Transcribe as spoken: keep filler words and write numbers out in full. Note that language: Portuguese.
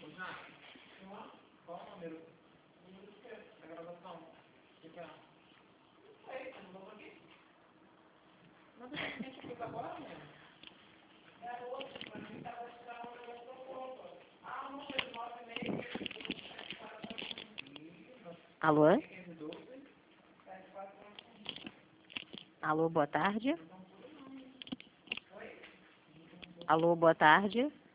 Qual o número? O número do quê? Da gravação? De que é? Não sei, você não botou aqui? Mas você tem que ficar agora mesmo. É outro, mas a gente tá mostrando o meu propósito. Ah, não sei, nove e meia. Alô? Alô, boa tarde. Alô, boa tarde.